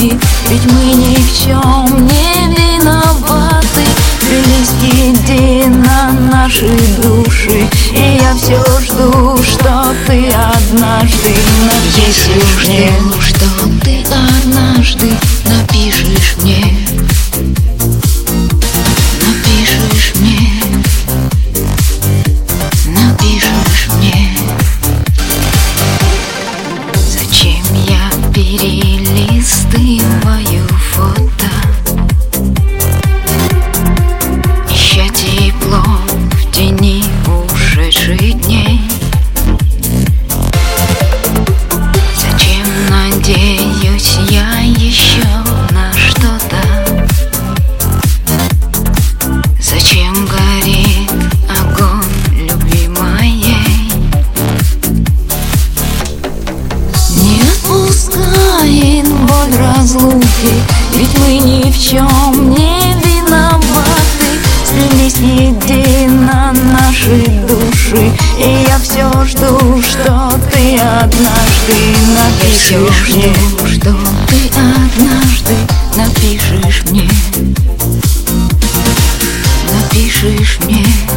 разлуки, ведь мы ни в чем не виноваты. Сбились едино наши души, и я все жду, что ты однажды напишешь мне. Что ты однажды напишешь мне. Напишешь мне. Напишешь мне. Зачем я перелистываю фото, ища тепло в тени ушедших дней? Зачем надеюсь я еще на что-то? Зачем горит огонь любви моей? Не отпускает боль разлуки, ведь мы ни в чем не виноваты. Сплелись едино наши души, и я все жду, что ты однажды напишешь мне. Что ты однажды напишешь мне. Напишешь мне.